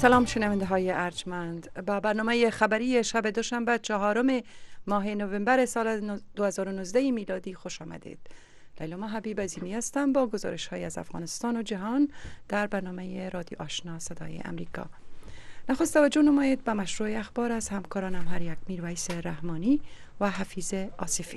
سلام شنونده های ارجمند، با برنامه خبری شب دوشنبه 4 ماه نوامبر سال 2019 میلادی خوش آمدید. لیلا حبیب عظیمی هستم با گزارش های از افغانستان و جهان در برنامه رادیو آشنا صدای امریکا. نخست توجه نمایید به مشروع اخبار از همکارانم هر یک میرویس رحمانی و حفیظ آصفی.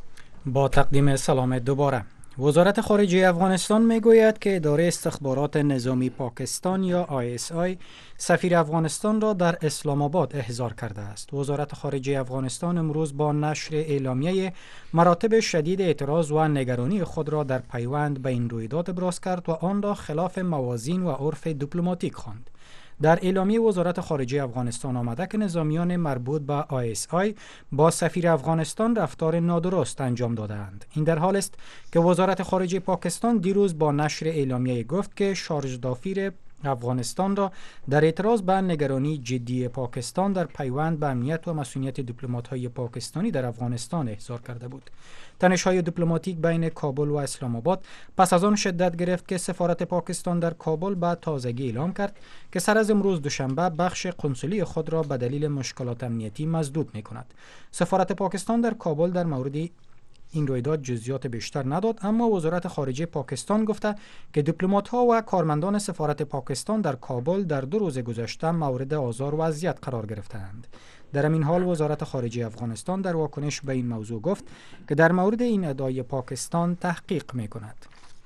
با تقدیم سلام دوباره، وزارت خارجه افغانستان میگوید که اداره استخبارات نظامی پاکستان یا ISI سفیر افغانستان را در اسلام آباد احضار کرده است. وزارت خارجه افغانستان امروز با نشر اعلامیه مراتب شدید اعتراض و نگرانی خود را در پیوند به این رویداد ابراز کرد و آن را خلاف موازین و عرف دیپلماتیک خواند. در اعلامیه وزارت خارجه افغانستان آمده که نظامیان مربوط به ISI با سفیر افغانستان رفتار نادرست انجام دادند. این در حال است که وزارت خارجه پاکستان دیروز با نشر اعلامیه گفت که شارژ دافیر افغانستان را در اعتراض به نگرانی جدی پاکستان در پیوند به امنیت و مسئولیت دیپلمات‌های پاکستانی در افغانستان احضار کرده بود. تنش‌های دیپلماتیک بین کابل و اسلام آباد پس از آن شدت گرفت که سفارت پاکستان در کابل به تازگی اعلام کرد که سر از امروز دوشنبه بخش قنسولی خود را به دلیل مشکلات امنیتی مسدود می‌کند. سفارت پاکستان در کابل در مورد این رویداد جزئیات بیشتر نداد، اما وزارت خارجه پاکستان گفته که دیپلمات‌ها و کارمندان سفارت پاکستان در کابل در 2 روز گذشته مورد آزار و اذیت قرار گرفتند. در همین حال وزارت خارجه افغانستان در واکنش به این موضوع گفت که در مورد این ادعای پاکستان تحقیق می‌کند.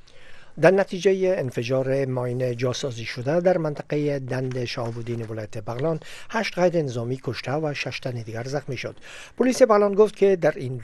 در نتیجه انفجار ماین جاسازی شده در منطقه دند شهاب ولایت بغلان 8 غیر نظامی کشته و 6 تن دیگر زخمی شد. پلیس بغلان گفت که در این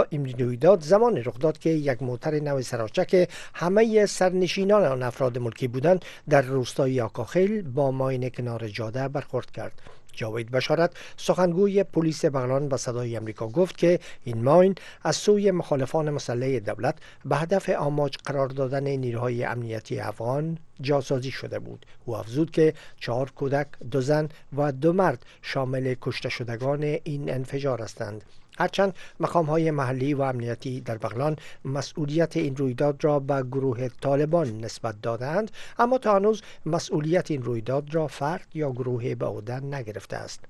رویداد زمان رخ داد که یک موتر نو سراچه که همه سرنشینان آن افراد ملکی بودند در روستای آقاخیل با ماین کنار جاده برخورد کرد. جاوید بشارت سخنگوی پلیس بغلان به صدای امریکا گفت که این ماین از سوی مخالفان مسلح دولت به هدف آماج قرار دادن نیروهای امنیتی افغان جاسازی شده بود. او افزود که 4 کودک، 2 زن و 2 مرد شامل کشته شدگان این انفجار هستند. هرچند مقام‌های محلی و امنیتی در بغلان مسئولیت این رویداد را به گروه طالبان نسبت دادند، اما تا هنوز مسئولیت این رویداد را فرد یا گروه به عهده نگرفته است.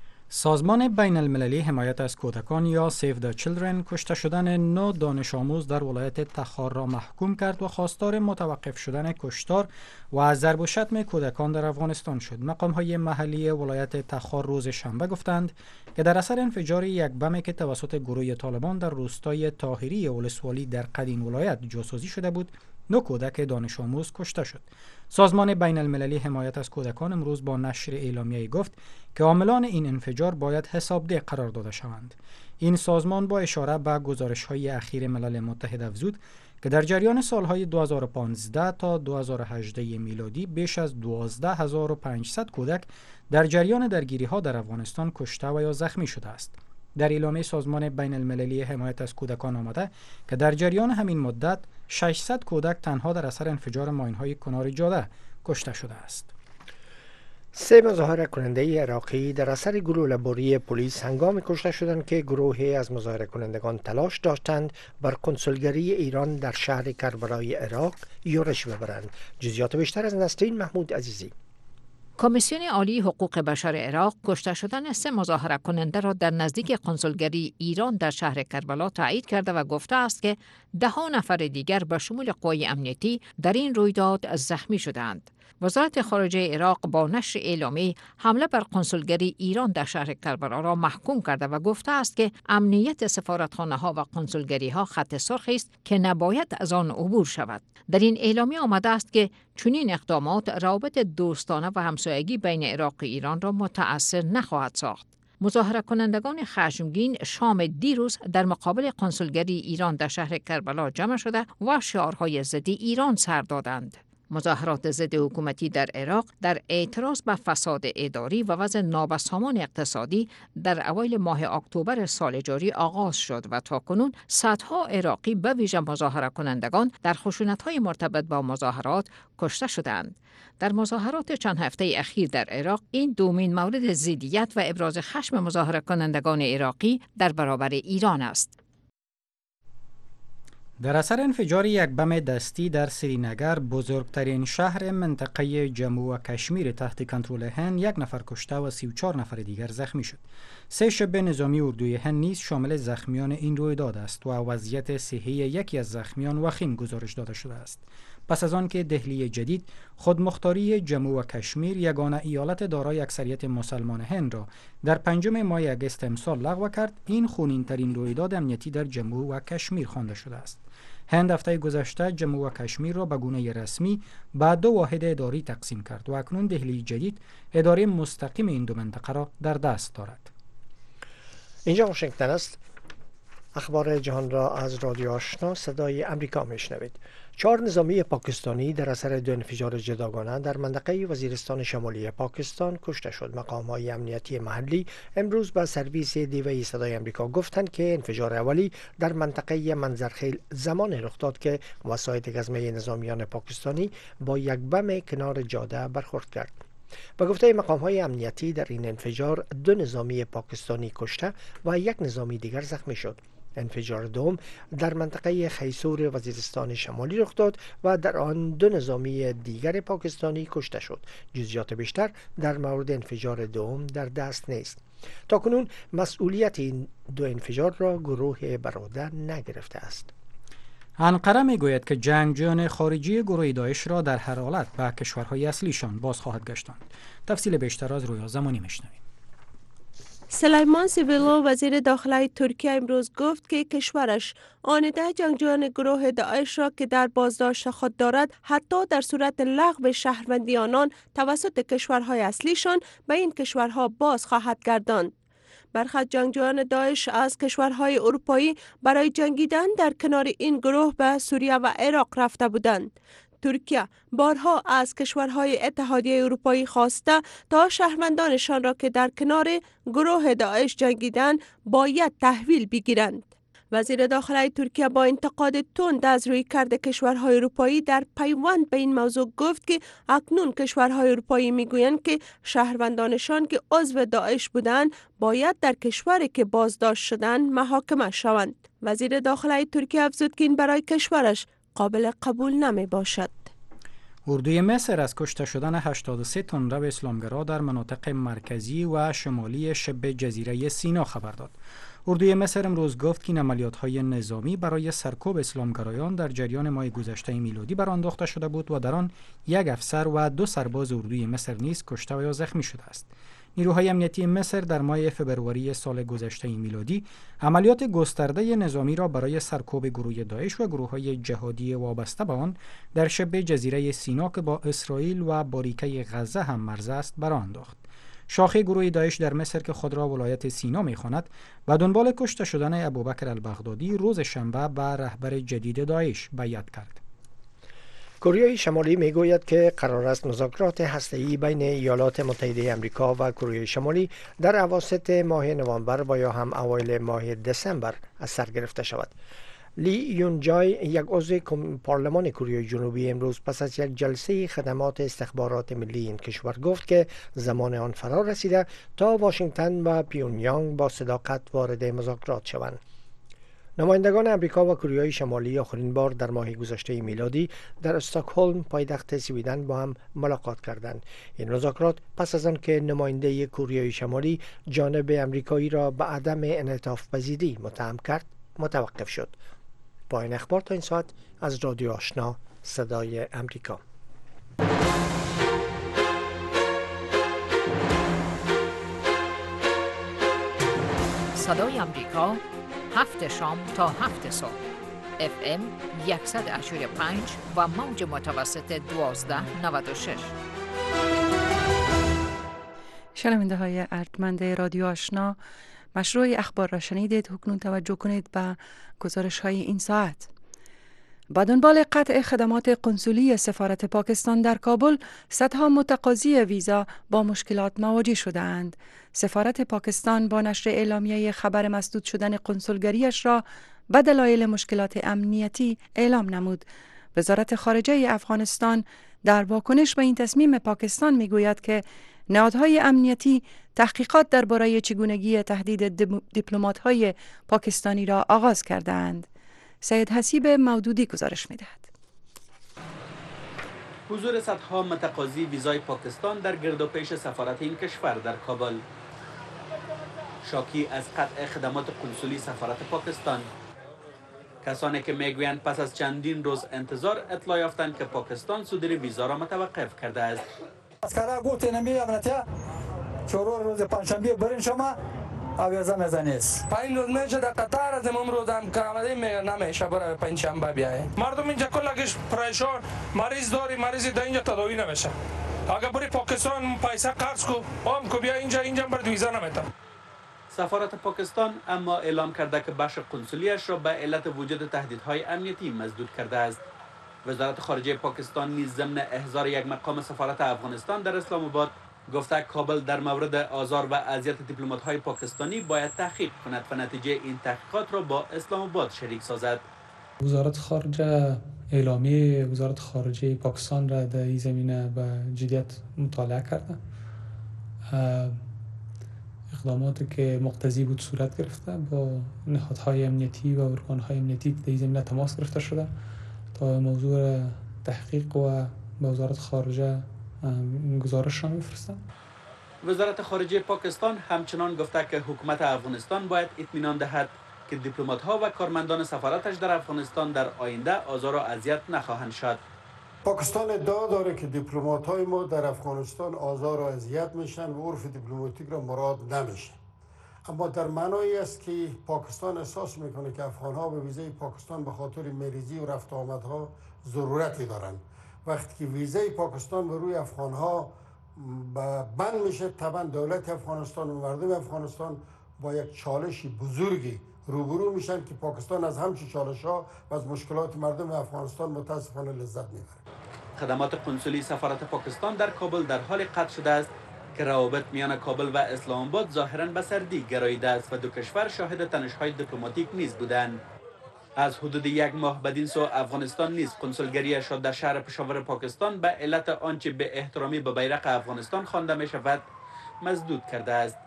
سازمان بین المللی حمایت از کودکان یا Save the Children کشته شدن 9 دانش آموز در ولایت تخار را محکوم کرد و خواستار متوقف شدن کشتار و ضرب و شتم کودکان در افغانستان شد. مقام‌های محلی ولایت تخار روز شنبه گفتند که در اثر انفجار یک بم که توسط گروه طالبان در روستای طاهری ولسوالی در قدیم ولایت جاسازی شده بود، 9 کودک دانش آموز کشته شد. سازمان بین المللی حمایت از کودکان امروز با نشر اعلامیه‌ای گفت که عاملان این انفجار باید حسابده قرار داده شوند. این سازمان با اشاره به گزارش‌های اخیر ملل متحد افزود که در جریان سالهای 2015 تا 2018 میلادی بیش از 12500 کودک در جریان درگیری‌ها در افغانستان کشته و یا زخمی شده است. در اعلامیه سازمان بین المللی حمایت از کودکان آمده که در جریان همین مدت 600 کودک تنها در اثر انفجار ماین‌های کنار جاده کشته شده است. 3 مظاهره کننده عراقی در اثر گلوله‌باری پلیس هنگام کشته شدند که گروهی از مظاهره کنندگان تلاش داشتند بر کنسولگری ایران در شهر کربلای عراق یورش ببرند. جزئیات بیشتر از نسرین محمود عزیزی. کمیسیون عالی حقوق بشر عراق کشته شدن 3 مظاهره کننده را در نزدیک کنسولگری ایران در شهر کربلا تایید کرده و گفته است که 10 نفر دیگر به شمول قوای امنیتی در این رویداد زخمی شدند. وزارت خارجه عراق با نشر اعلامیه حمله بر کنسولگری ایران در شهر کربلا را محکوم کرده و گفته است که امنیت سفارتخانه‌ها و کنسولگری‌ها خط سرخی است که نباید از آن عبور شود. در این اعلامیه آمده است که چنین اقدامات روابط دوستانه و همسایگی بین عراق و ایران را متأثر نخواهد ساخت. مظاهره کنندگان خشمگین شام دیروز در مقابل کنسولگری ایران در شهر کربلا جمع شده و شعارهای ضد ایران سر دادند. مظاهرات ضد حکومتی در عراق در اعتراض به فساد اداری و وضع نابسامان اقتصادی در اوایل ماه اکتبر سال جاری آغاز شد و تاکنون صدها عراقی به ویژه مظاهره کنندگان در خشونت‌های مرتبط با مظاهرات کشته شدند. در مظاهرات چند هفته اخیر در عراق این دومین مورد ضدیت و ابراز خشم مظاهره کنندگان عراقی در برابر ایران است. در اثر انفجار یک بم دستی در سرینگر، بزرگترین شهر منطقه جموں و کشمیر تحت کنترل هند، 1 نفر کشته و 34 نفر دیگر زخمی شد. 3 شب نظامی اردوی هند نیز شامل زخمیان این رویداد است و وضعیت صحی یکی از زخمیان وخیم گزارش داده شده است. پس از آن که دهلی جدید خودمختاری جموں و کشمیر، یگانه ایالت دارای اکثریت مسلمان هند را در 5 ماه اگست امسال لغو کرد، این خونین‌ترین رویداد امنیتی در جموں و کشمیر خوانده شده است. هند هفته گذشته جموں و کشمیر را به گونه رسمی به 2 واحد اداری تقسیم کرد و اکنون دهلی جدید اداره مستقیم این 2 منطقه را در دست دارد. اینجا واشنگتن است. اخبار جهان را از رادیو آشنا صدای امریکا میشنوید. 4 نظامی پاکستانی در اثر 2 انفجار جداگانه در منطقه وزیرستان شمالی پاکستان کشته شد. مقام‌های امنیتی محلی امروز به سرویس دیوی صدای امریکا گفتند که انفجار اولی در منطقه منظرخیل زمان رخ داد که وسایط گزمه نظامیان پاکستانی با یک بم کنار جاده برخورد کرد. به گفته مقام‌های امنیتی در این انفجار 2 نظامی پاکستانی کشته و 1 نظامی دیگر زخمی شد. انفجار دوم در منطقه خیسور وزیرستان شمالی رخ داد و در آن 2 نظامی دیگر پاکستانی کشته شد. جزئیات بیشتر در مورد انفجار دوم در دست نیست. تاکنون مسئولیت این 2 انفجار را گروه برادر نگرفته است. انقره میگوید که جنگجویان خارجی گروه داعش را در هر حالت به کشورهای اصلیشان باز خواهد گشتاند. تفصیل بیشتر از رویا زمانی میشنویم. سلیمان سیویلو وزیر داخلی ترکیه امروز گفت که کشورش آنده جنگجویان گروه داعش را که در بازداشت خود دارد حتی در صورت لغو شهروندی آنان توسط کشورهای اصلیشان به این کشورها باز خواهد گرداند. برخی جنگجویان داعش از کشورهای اروپایی برای جنگیدن در کنار این گروه به سوریه و عراق رفته بودند. ترکیه بارها از کشورهای اتحادیه اروپایی خواسته تا شهروندانشان را که در کنار گروه داعش جنگیدند باید تحویل بگیرند. وزیر داخلی ترکیه با انتقاد تند از رویکرد کشورهای اروپایی در پیوند به این موضوع گفت که اکنون کشورهای اروپایی میگویند که شهروندانشان که عضو داعش بودند باید در کشوری که بازداشت شدند محاکمه شوند. وزیر داخلی ترکیه افزود که این برای کشورش قابل قبول نمی باشد. اردوی مصر از کشته شدن 83 تندرو اسلامگرا در مناطق مرکزی و شمالی شبه جزیره سینا خبر داد. اردوی مصر امروز گفت که این عملیات‌های نظامی برای سرکوب اسلامگرایان در جریان ماه گذشته میلادی برانداخته شده بود و در آن 1 افسر و 2 سرباز اردوی مصر نیز کشته و یا زخمی شده است. نیروهای امنیتی مصر در ماه فبروری سال گذشته میلادی عملیات گسترده نظامی را برای سرکوب گروه داعش و گروه‌های جهادی وابسته به آن در شبه جزیره سینا که با اسرائیل و باریکه غزه هم مرز است برانداخت. شاخه گروه داعش در مصر که خود را ولایت سینا می‌خواند و دنبال کشته شدن ابوبکر البغدادی روز شنبه به رهبر جدید داعش بیعت کرد. کره شمالی میگوید که قرار است مذاکرات هسته‌ای بین ایالات متحده آمریکا و کره شمالی در اواسط ماه نوامبر و یا هم اوایل ماه دسامبر از سر گرفته شود. لی یون جای، یک عضو پارلمان کره جنوبی، امروز پس از یک جلسه خدمات استخبارات ملی این کشور گفت که زمان آن فرا رسیده تا واشنگتن و پیونیانگ با صداقت وارد مذاکرات شوند. نمایندگان امریکا و کره شمالی آخرین بار در ماه گذشته میلادی در استکهلم پایتخت سویدن با هم ملاقات کردند. این مذاکرات پس از آن که نماینده کره شمالی جانب امریکایی را به عدم انعطاف پذیری متهم کرد متوقف شد. با این اخبار تا این ساعت از رادیو آشنا صدای امریکا. صدای امریکا 7 شام تا 7 صبح FM 100.5 و موج متوسط 1296. شنونده های ارجمند رادیو آشنا، مشروع اخبار را شنیدید. حکنون توجه کنید به گزارش های این ساعت. با دنبال قطع خدمات قنسولی سفارت پاکستان در کابل، صدها متقاضی ویزا با مشکلات مواجه شده‌اند. سفارت پاکستان با نشر اعلامیه خبر مسدود شدن قنسولگریش را به دلایل مشکلات امنیتی اعلام نمود. وزارت خارجه افغانستان در واکنش به این تصمیم پاکستان میگوید که نهادهای امنیتی تحقیقات درباره چگونگی تهدید دیپلمات‌های پاکستانی را آغاز کردند. سید حسیب مودودی گزارش می‌دهد. حضور صدها متقاضی ویزای پاکستان در گردوپیش سفارت این کشور در کابل، شاکی از قطع خدمات قنسولی سفارت پاکستان. کسانی که میگویند پس از چندین روز انتظار اطلاع یافتند که پاکستان صدور ویزا را متوقف کرده است. اسکارا گفت نمی امنیته چهار روز پنجشنبه برین شما آویزه میزنیست. 5 روز میشه در قطار از امروز هم که آمده میگه نمیشه برای پنجشنبه بیایه. مردم اینجا کلگش پریشان، مریض داری مریض در اینجا تداوی نمیشه. اگر بری پاکستان پیسه قرض کو هم کو بیا اینجا بر ویزا نمیده. سفارت پاکستان اما اعلام کرده که بخش قنسولیش را به علت وجود تهدیدهای امنیتی مسدود کرده است. وزارت خارجه پاکستان نیز ضمن احضار یک مقام سفارت افغانستان در اسلام آباد گفته کابل در مورد آزار و اذیت دیپلمات‌های پاکستانی باید تحقیق کند و نتیجه این تحقیقات را با اسلام آباد شریک سازد. وزارت خارجه اعلامیه وزارت خارجه پاکستان را در این زمینه به جدیت مطالعه کرده. اقداماتی که مقتضی بود صورت گرفته، با نهادهای امنیتی و ارگانهای امنیتی در این زمینه تماس گرفته شده تا موضوع تحقیق و به وزارت خارجه گزارش را می‌فرستند. وزارت خارجه پاکستان همچنان گفته که حکومت افغانستان باید اطمینان دهد که دیپلمات‌ها و کارمندان سفارتش در افغانستان در آینده آزار و اذیت نخواهند شد. پاکستان ادعا داره که دیپلمات‌های ما در افغانستان آزار و اذیت میشن و عرف دیپلماتیک را مراد نمیشه. اما در معنایی است که پاکستان احساس میکنه که افغان‌ها به ویزای پاکستان به خاطر مریضی و رفت آمدها ضرورتی دارند. وقتی که ویزای پاکستان به روی افغان‌ها بند میشه، طبعا دولت افغانستان و مردم افغانستان با یک چالش بزرگی روبرو میشن که پاکستان از همچین چالش‌ها و از مشکلات مردم افغانستان متاسفانه لذت میبره. خدمات قنسولی سفارت پاکستان در کابل در حال قطع شده است که روابط میان کابل و اسلام آباد ظاهراً به سردی گراییده است و دو کشور شاهد تنش‌های دیپلماتیک نیز بودند. از حدود 1 ماه بدین سو افغانستان نیز قنسولگری‌اش را در شهر پشاور پاکستان به علت آنچه به احترامی به بیرق افغانستان خوانده می شود مسدود کرده است.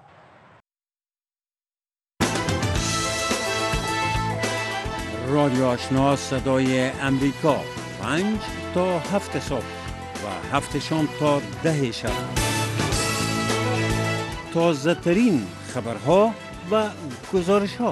رادیو آشنا صدای امریکا 5 تا 7 صبح و 7 شام تا 10 شب. تازه ترین خبرها و گزارش ها.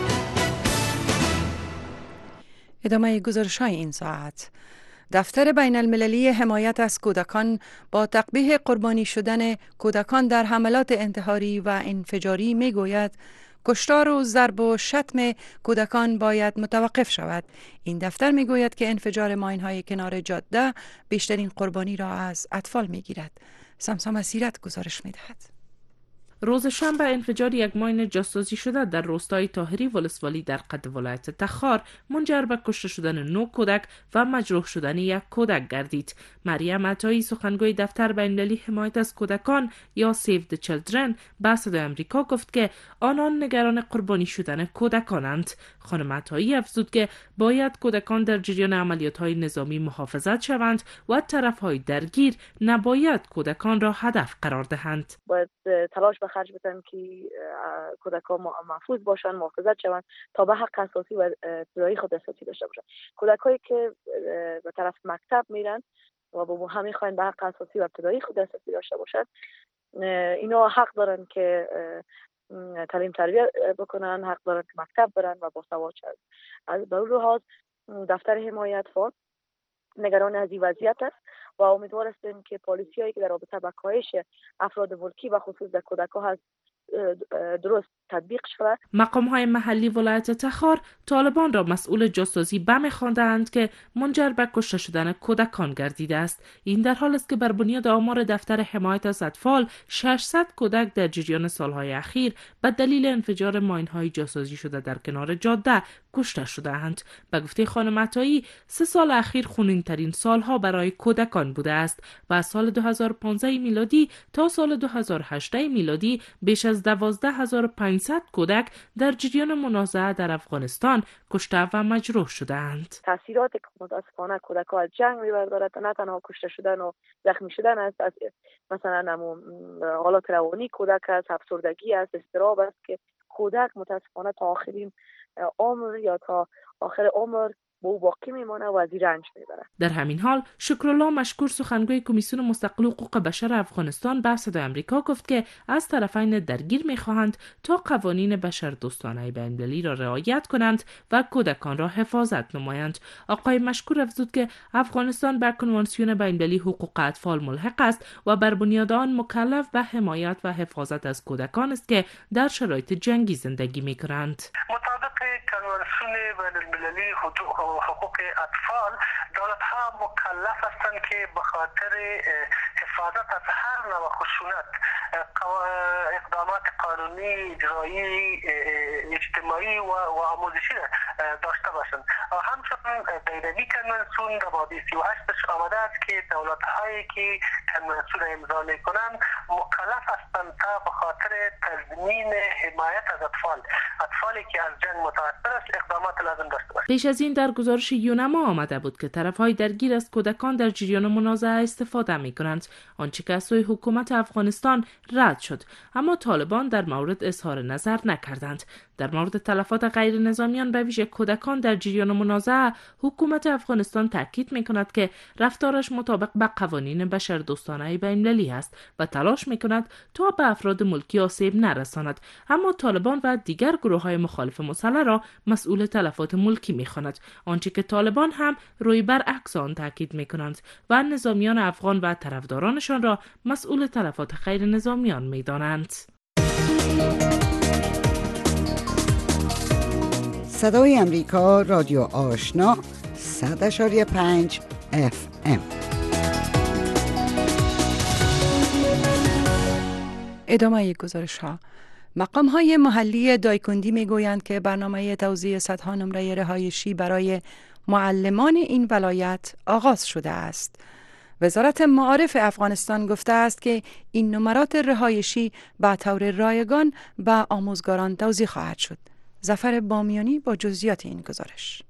ادامه گزارش‌های این ساعت. دفتر بین المللی حمایت از کودکان با تقبیح قربانی شدن کودکان در حملات انتحاری و انفجاری می گوید کشتار و ضرب و شتم کودکان باید متوقف شود. این دفتر می گوید که انفجار ماین‌های کنار جاده بیشترین قربانی را از اطفال می گیرد. سمسا مسیرت گزارش می دهد. روز شنبه انفجار یک ماین جاسوسی شده در روستای طاهری ولسوالی در قد ولایت تخار منجر به کشته شدن 9 کودک و مجروح شدن یک کودک گردید. مریم عطایی سخنگوی دفتر بین المللی حمایت از کودکان یا سیو د چیلدرن به صدای آمریکا گفت که آنان نگران قربانی شدن کودکانند. خانم عطایی افزود که باید کودکان در جریان عملیات‌های نظامی محافظت شوند و طرف‌های درگیر نباید کودکان را هدف قرار دهند. باید تلاش خرج بدن که کودکان محفوظ باشن، محافظت شوند تا به حق اساسی و ابتدایی خود دسترسی داشته باشند. کودکایی که به طرف مکتب میرن و با همین خواهند به حق اساسی و ابتدایی خود دسترسی داشته باشند، اینا حق دارن که تعلیم تربیت بکنن، حق دارن که مکتب برن و باسواد شوند. از به اون لحاظ دفتر حمایت فعال نگران از این وضعیت است و امیدوار هستیم که پالیسی‌هایی که در رابطه با کاهش افراد ملکی و خصوص در کودکان هست درست تطبیق شود. مقام‌های محلی ولایت تخار طالبان را مسئول جاسوسی بم خواندند که منجر به کشته شدن کودکان گردیده است. این در حال است که بر بنیاد آمار دفتر حمایت از اطفال 600 کودک در جریان سالهای اخیر به دلیل انفجار ماین‌های جاسوسی شده در کنار جاده کشته شده‌اند. به گفته خانم عطایی 3 سال اخیر خونین‌ترین سالها برای کودکان بوده است و از سال 2015 میلادی تا سال 2018 میلادی بیش از 12500 کودک در جریان منازعه در افغانستان کشته و مجروح شدند. تاثیرات که متاسفانه کودکان از جنگ میبردارد نه تنها کشته شدن و زخمی شدن است، مثلا حالات روانی کودک است، افسردگی است، اضطراب است که کودک متاسفانه تا آخرین عمر یا تا آخر عمر با او باقی میمانه و از این رنج میبره. در همین حال شکرالله مشکور سخنگوی کمیسیون مستقل حقوق بشر افغانستان به صدای آمریکا گفت که از طرفین درگیر میخواهند تا قوانین بشر دوستانه بین‌المللی را رعایت کنند و کودکان را حفاظت نمایند. آقای مشکور افزود که افغانستان به کنوانسیون بین‌المللی حقوق اطفال ملحق است و بر بنیاد آن مکلف به حمایت و حفاظت از کودکان است که در شرایط جنگی زندگی میکنند. مطابق کنوانسیون بین‌المللی حقوق اطفال، دولت‌ها مکلف هستند که به خاطر حفاظت از هر نوع خشونت اقدامات قانونی، اجرایی، اجتماعی و آموزشی داشته باشند. همچنین در این کنوانسیون در ماده 38 آمده است که دولت‌هایی که کنوانسیون امضا می‌کنند مکلف هستند تا به خاطر تضمین حمایت از اطفالی که از جنگ متاثر است اقدامات لازم داشته باشند. پیش از این در گزارش یونما آمده بود که طرف‌های درگیر از کودکان در جریان منازعه استفاده می‌کنند، آنچه که از سوی حکومت افغانستان رد شد، اما طالبان در مورد اظهار نظر نکردند. در مورد تلفات غیر نظامیان به ویژه کودکان در جریان منازعه، حکومت افغانستان تاکید می‌کند که رفتارش مطابق با قوانین بشردوستانه بین‌المللی است و تلاش می‌کند تا به افراد ملکی آسیب نرساند، اما طالبان و دیگر گروه‌های مخالف مسلح را مسئول تلفات ملکی می‌خواند، آنچه که طالبان هم روی برعکس آن تاکید می‌کنند و نظامیان افغان و طرفدارانشان را مسئول تلفات غیر نظامیان می‌دانند. صدای امریکا، رادیو آشنا، 100.5 FM. ادامه گزارش ها. مقام های محلی دایکندی می گویند که برنامه توزیع صدها نمره رهایشی برای معلمان این ولایت آغاز شده است. وزارت معارف افغانستان گفته است که این نمرات رهایشی به طور رایگان به آموزگاران توزیع خواهد شد. ظفر بامیانی با جزئیات این گزارش.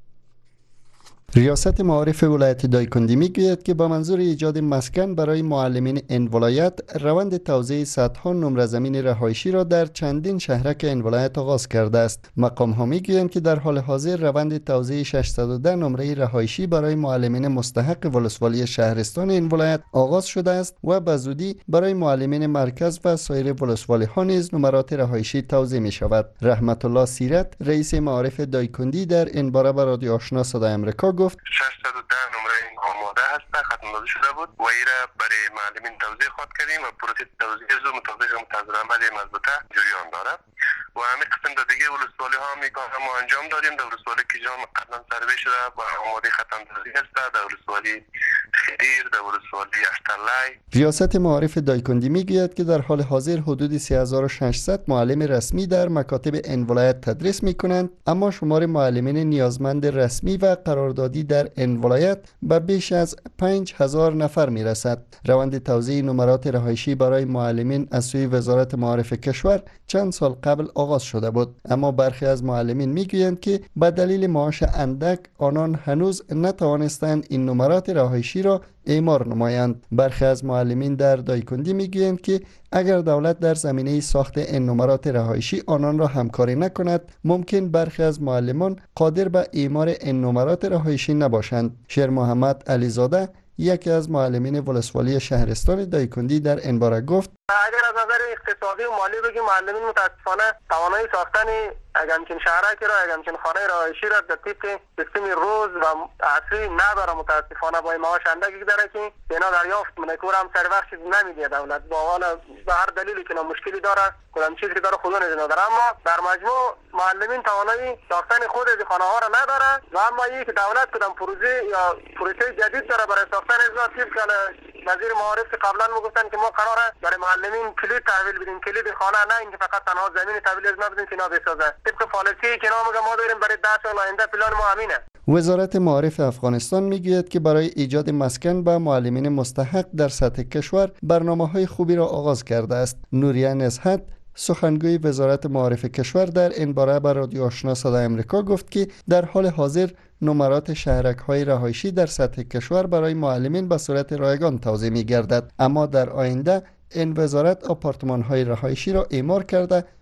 ریاست معارف ولایت دایکندی میگوید که با منظور ایجاد مسکن برای معلمین این ولایت روند توزیع صدها نمره زمین رهایشی را در چندین شهرک این ولایت آغاز کرده است. مقام ها میگویند که در حال حاضر روند توزیع 610 نمره رهایشی برای معلمین مستحق ولسوالی شهرستان این ولایت آغاز شده است و به زودی برای معلمین مرکز و سایر ولسوالی ها نیز نمرات رهایشی توزیع می شود. رحمت الله سیرت رئیس معارف دایکندی در این باره به رادیو آشنا صدای آمریکا گفت 610 نمره آماده هست، ختم داده شده بود و این را برای معلمین توزیع خواهد کردیم و پروسه توزیع زو مطابق متنظم مضبوطه جریان دارد و همین قسم دیگه ولسوالی ها هم انجام دادیم. در ولسوالی که جام قبلا سروی شده و آماده ختم داده است، در ولسوالی خدیر، در ولسوالی اشترلای. ریاست معارف دایکندی میگوید که در حال حاضر حدود 3600 معلم رسمی در مکاتب این ولایت تدریس میکنند، اما شمار معلمین نیازمند رسمی و قراردادی در این ولایت به بیش از 5000 نفر میرسد. روند توزیع نمرات رهایشی برای معلمین از سوی وزارت معارف کشور چند سال قبل آغاز شده بود، اما برخی از معلمین میگویند که به دلیل معاش اندک آنان هنوز نتوانستند این نمرات رهایشی را اعمار نمایند. برخی از معلمین در دایکندی میگویند که اگر دولت در زمینه ساخت این نمرات رهایشی آنان را همکاری نکند، ممکن برخی از معلمان قادر به اعمار این نمرات رهایشی نباشند. شیر محمد علیزاده یکی از معلمین ولسوالی شهرستان دایکندی در این باره گفت اگر از نظر اقتصادی و مالی بگیم معلمین متاسفانه توانایی ساختن اگر همچین شهرکی را اگر همچین خانه رهایشی را در طبق سیستم روز و عصری نداره. متاسفانه با معاش اندکی داره که اینا دریافت منکور هم سر وقت نمیده دولت با حال به هر دلیلی که مشکلی داره کدام چیزی که داره خدا نداره، اما در مجموع معلمین توانایی ساختن خود از خانه ها را نداره و اما این که دولت کدام پروژه یا پروژه جدید داره برای ساختن از طبق وزیر معارف که قبلا میگفتن که ما قراره برای معلمین کلید تحویل بدیم، کلید خانه، نه اینکه فقط تنها زمین تحویل از ما بدیم که اینا بسازه. طبق پالیسی که ما داریم برای 10 سال آینده پلان ما همینه. وزارت معارف افغانستان میگوید که برای ایجاد مسکن به معلمین مستحق در سطح کشور برنامه‌های خوبی را آغاز کرده است. نوریه نزهت سخنگوی وزارت معارف کشور در این باره به رادیو آشنا صدای آمریکا گفت که در حال حاضر نمرات شهرک‌های رهایشی در سطح کشور برای معلمین به صورت رایگان توزیع می‌گردد، اما در آینده این وزارت آپارتمان‌های رهایشی را اعمار کرده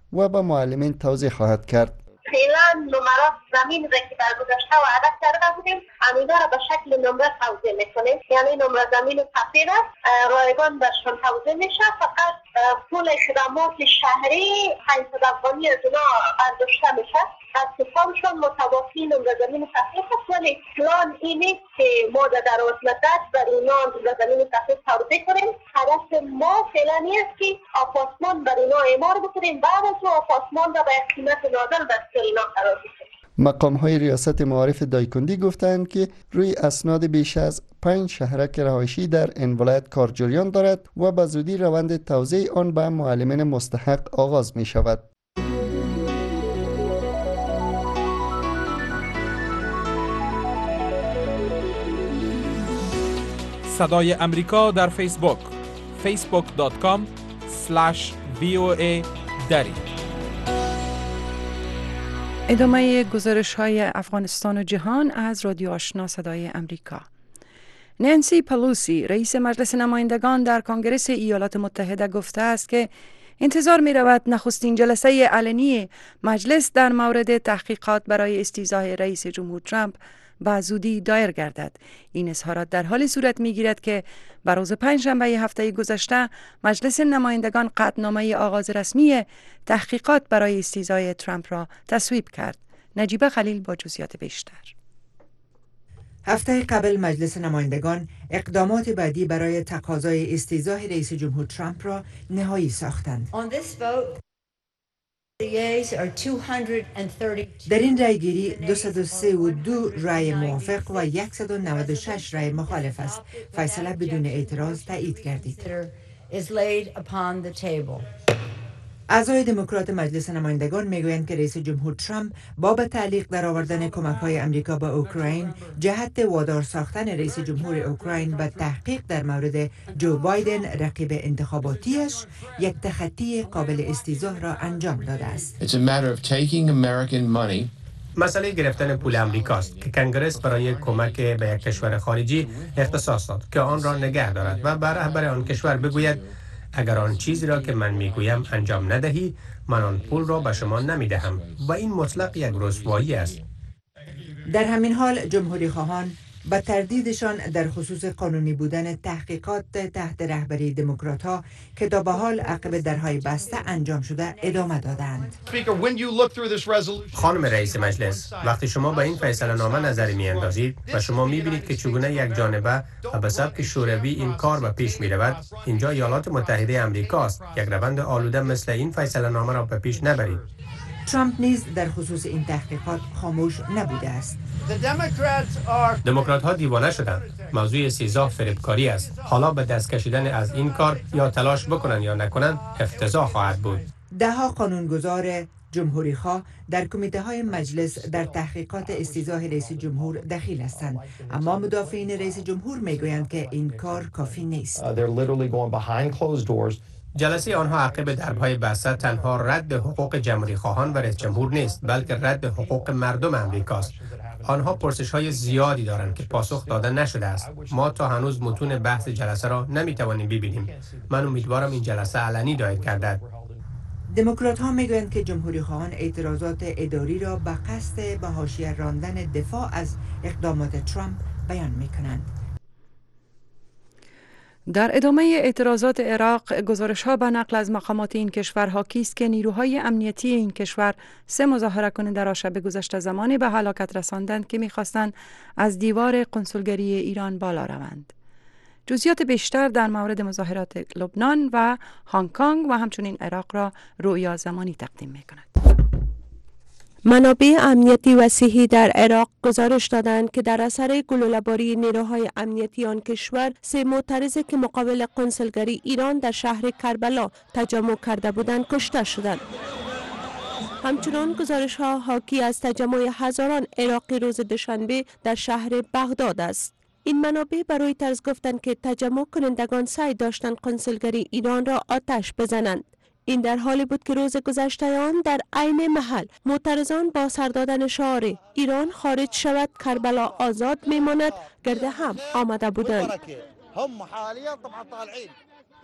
و به معلمین توضیح خواهد کرد. فعلا نمرات زمین را که در گذشته وعده کرده بودیم همینا را به شکل نمره توزیع میکنیم، یعنی نمره زمین سفید است، رایگان برشان توزیع میشه، فقط پول خدمات شهری 500 افغانی از اونا برداشته میشه، از حسابشون متوافی نمره زمین سفید است، ولی پلان این نیست که ما در دراز مدت بر اونا نمره زمین سفید توزیع کنیم. هدف ما فعلا است که آپارتمان بر اونا اعمار بکنیم، بعد از اون آپارتمان را به قیمت نازل دستور اینا قرار بدیم. مقام های ریاست معارف دایکندی گفتند که روی اسناد بیش از 5 شهرک رهایشی در این ولایت کار جریان دارد و به زودی روند توزیع آن به معلمین مستحق آغاز می شود. صدای امریکا در فیسبوک facebook.com/VOA دری. ادامه گزارش های افغانستان و جهان از رادیو آشنا صدای امریکا. نانسی پلوسی رئیس مجلس نمایندگان در کنگره ایالات متحده گفته است که انتظار می رود نخستین جلسه علنی مجلس در مورد تحقیقات برای استیضاح رئیس جمهور ترامپ به زودی دایر گردد. این اظهارات در حال صورت می گیرد که بر روز پنجشنبه هفته گذشته مجلس نمایندگان قطعنامه آغاز رسمی تحقیقات برای استیضاح ترامپ را تصویب کرد. نجیبه خلیل با جزئیات بیشتر. هفته قبل مجلس نمایندگان اقدامات بعدی برای تقاضای استیضاح رئیس جمهور ترامپ را نهایی ساختند. در این رأیگیری 232 رأی موافق و 196 رأی مخالف است. فیصله بدون اعتراض تایید گردید. اعضای دموکرات مجلس نمایندگان میگویند که رئیس جمهور ترامپ با به تعلیق درآوردن کمک‌های آمریکا به اوکراین جهت وادار ساختن رئیس جمهور اوکراین به تحقیق در مورد جو بایدن رقیب انتخاباتیش یک تخطی قابل استیضاح را انجام داده است. مسئله گرفتن پول امریکاست که کنگرس برای کمک به یک کشور خارجی اختصاص داد که آن را نگه دارد و بر رهبر آن کشور بگوید اگر آن چیزی را که من میگویم انجام ندهی من آن پول را به شما نمیدهم و این مطلق یک رسوایی است. در همین حال جمهوری خواهان با تردیدشان در خصوص قانونی بودن تحقیقات تحت رهبری دموکرات‌ها که تا به حال عقب درهای بسته انجام شده ادامه دادند. خانم رئیس مجلس، وقتی شما به این فیصله نامه نظری می‌اندازید و شما می‌بینید که چگونه یک جانبه و به سبک شوروی این کار به پیش می‌رود، اینجا ایالات متحده آمریکاست. یک روند آلوده مثل این فیصله نامه را به پیش نبرید. ترامپ نیز در خصوص این تحقیقات خاموش نبوده است. دموکرات ها دیوانه شدند. موضوع استیضاح فریبکاری است. حالا به دست کشیدن از این کار یا تلاش بکنن یا نکنن افتضاح خواهد بود. دهها قانونگذار جمهوری خواه در کمیته های مجلس در تحقیقات استیضاح رئیس جمهور دخیل هستند، اما مدافعین رئیس جمهور میگویند که این کار کافی نیست. جلسه آنها عقب درهای بسته تنها رد حقوق جمهوری خواهان و رئیس جمهور نیست، بلکه رد حقوق مردم امریکاست. آنها پرسش های زیادی دارند که پاسخ داده نشده است. ما تا هنوز متون بحث جلسه را نمیتوانیم ببینیم. من امیدوارم این جلسه علنی دایر گردد. دموکرات ها میگویند که جمهوری خواهان اعتراضات اداری را به قصد به حاشیه راندن دفاع از اقدامات ترامپ بیان میکنند. در ادامه اعتراضات عراق، گزارش‌ها به نقل از مقامات این کشور حاکی است که نیروهای امنیتی این کشور 3 مظاهره کننده را شب گذشته زمانی به هلاکت رساندند که می‌خواستند از دیوار قنسولگری ایران بالا روند. جزئیات بیشتر در مورد مظاهرات لبنان و هنگ کنگ و همچنین عراق را رویا زمانی تقدیم می‌کند. منابع امنیتی وسیعی در عراق گزارش دادند که در اثر گلوله‌باری نیروهای امنیتی آن کشور 3 معترض که مقابل قنسولگری ایران در شهر کربلا تجمع کرده بودند کشته شدند. همچنان گزارش‌ها حاکی از تجمع هزاران عراقی روز دوشنبه در شهر بغداد است. این منابع برای طرز گفتند که تجمع کنندگان سعی داشتند قنسولگری ایران را آتش بزنند. این در حالی بود که روز گذشته آن در عین محل معترضان با سر دادن شعار ایران خارج شود کربلا آزاد میماند گرد هم آمده بودند.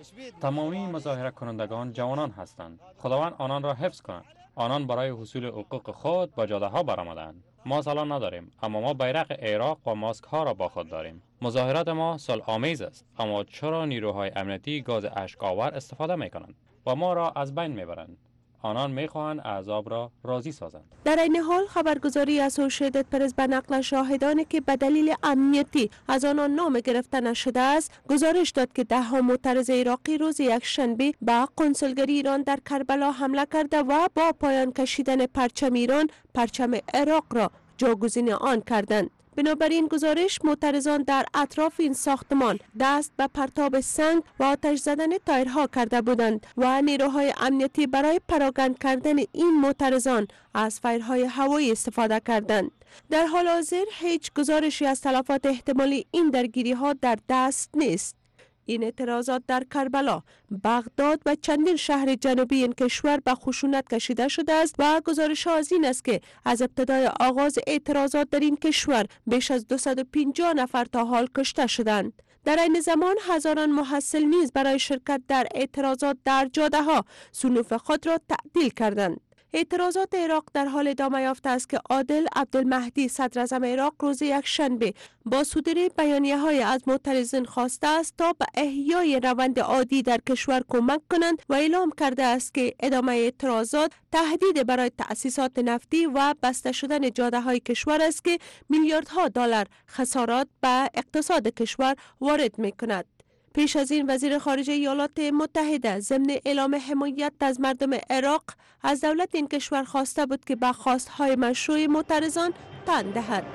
تمامی مظاهره کنندگان جوانان هستند. خداوند آنان را حفظ کند. آنان برای حصول حقوق خود به جاده ها برآمدند. ما سلاح نداریم، اما ما بیرق عراق و ماسک ها را با خود داریم. مظاهرات ما صلح آمیز است، اما چرا نیروهای امنیتی گاز اشک‌آور استفاده می کنند و ما را از بین می برند؟ آنان می خواهند احزاب را راضی سازند. در این حال خبرگزاری اسوسییتد پرس به نقل شاهدانی که به دلیل امنیتی از آنان نام گرفته نشده است گزارش داد که 10 معترض عراقی روز یکشنبه به کنسولگری ایران در کربلا حمله کرده و با پایان کشیدن پرچم ایران پرچم عراق را جاگزین آن کردند. بنابراین گزارش معترضان در اطراف این ساختمان دست به پرتاب سنگ و آتش زدن تایرها کرده بودند و نیروهای امنیتی برای پراگند کردن این معترضان از فایرهای هوایی استفاده کردند. در حال حاضر هیچ گزارشی از تلفات احتمالی این درگیری ها در دست نیست. این اعتراضات در کربلا، بغداد و چندین شهر جنوبی این کشور به خشونت کشیده شده است و گزارش ها از این است که از ابتدای آغاز اعتراضات در این کشور بیش از 250 نفر تا حال کشته شدند. در این زمان هزاران محصل نیز برای شرکت در اعتراضات در جاده ها صنوف خود را تعطیل کردند. اعتراضات عراق در حال ادامه یافته است که عادل عبدالمهدی صدر اعظم عراق روز یکشنبه با صدور بیانیه های از معترضین خواسته است تا به احیای روند عادی در کشور کمک کنند و اعلام کرده است که ادامه اعتراضات تهدید برای تأسیسات نفتی و بسته شدن جاده های کشور است که میلیاردها دلار خسارات به اقتصاد کشور وارد می کند. پیش از این وزیر خارجه ایالات متحده ضمن اعلام حمایت از مردم عراق از دولت این کشور خواسته بود که به خواستهای مشروع معترضان تن دهد.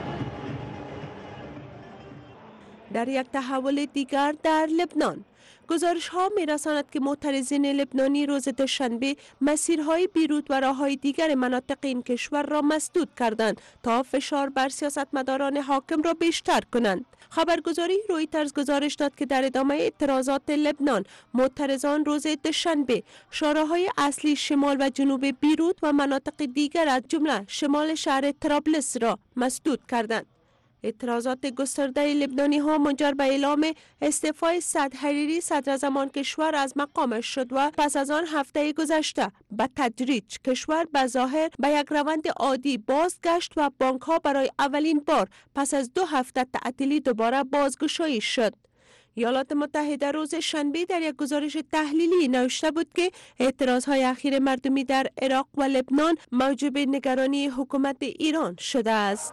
در یک تحول دیگر در لبنان گزارش ها می رساند که معترضین لبنانی روز دوشنبه مسیرهای بیروت و راههای دیگر مناطق این کشور را مسدود کردند تا فشار بر سیاستمداران حاکم را بیشتر کنند. خبرگزاری رویترز گزارش داد که در ادامه اعتراضات لبنان معترضان روز دوشنبه شاراهای اصلی شمال و جنوب بیروت و مناطق دیگر از جمله شمال شهر طرابلس را مسدود کردند. اعتراضات گسترده لبنانی ها منجر به اعلام استعفای سعد حریری صدراعظم کشور از مقامش شد و پس از آن هفته گذشته به تدریج کشور به ظاهر به یک روند عادی بازگشت و بانک ها برای اولین بار پس از 2 هفته تعطیلی دوباره بازگشایی شد. ایالات متحده روز شنبه در یک گزارش تحلیلی نوشته بود که اعتراضهای اخیر مردمی در عراق و لبنان موجب نگرانی حکومت ایران شده است.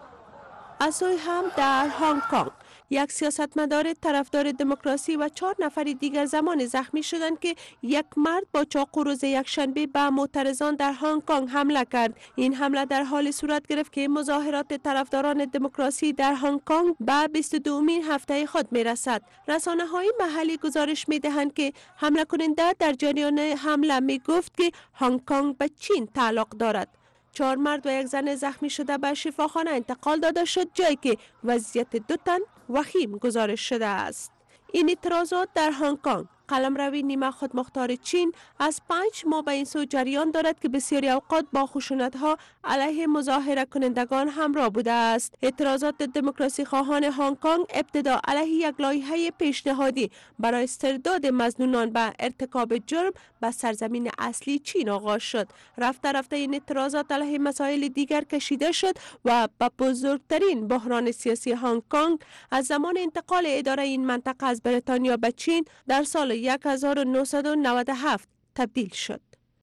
از سوی هم در هنگ کنگ یک سیاستمدار طرفدار دموکراسی و 4 نفر دیگر زمان زخمی شدند که یک مرد با چاقو روز یکشنبه به معترضان در هنگ کنگ حمله کرد. این حمله در حال صورت گرفت که مظاهرات طرفداران دموکراسی در هنگ کنگ به 22مین هفته خود می رسد. رسانه های محلی گزارش می دهند که حمله کننده در جریان حمله می گفت که هنگ کنگ به چین تعلق دارد. 4 مرد و 1 زن زخمی شده به شفاخانه انتقال داده شد، جایی که وضعیت 2 تن وخیم گزارش شده است. این اعتراضات در هنگ کنگ قلمروی نیمه خودمختار چین از 5 ماه به این سو جریان دارد که بسیاری اوقات با خشونت‌ها علیه مظاهره کنندگان همراه بوده است. اعتراضات دموکراسی خواهان هنگ کنگ ابتدا علیه یک لایحه پیشنهادی برای استرداد مظنونان به ارتکاب جرم به سرزمین اصلی چین آغاز شد. رفته رفته این اعتراضات علیه مسائل دیگر کشیده شد و به بزرگترین بحران سیاسی هنگ کنگ از زمان انتقال اداره این منطقه از بریتانیا به چین در سال 1997 تبدیل شد.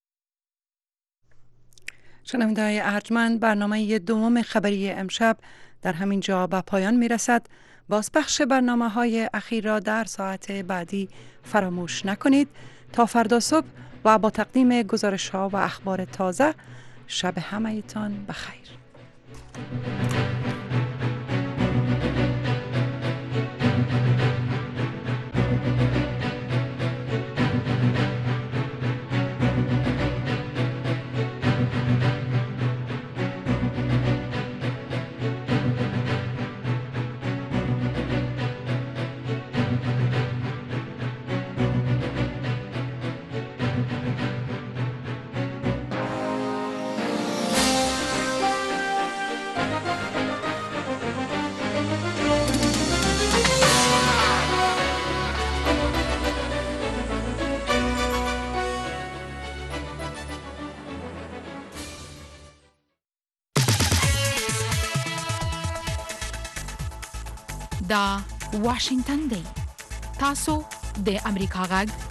شنونده‌های ارجمند، برنامه دوم خبری امشب در همین جا به پایان می رسد. بازپخش برنامه‌های اخیر را در ساعت بعدی فراموش نکنید. تا فردا صبح و با تقدیم گزارش‌ها و اخبار تازه، شب همه‌تان بخیر. دا واشنگتن دی. تاسو د امریکا غږ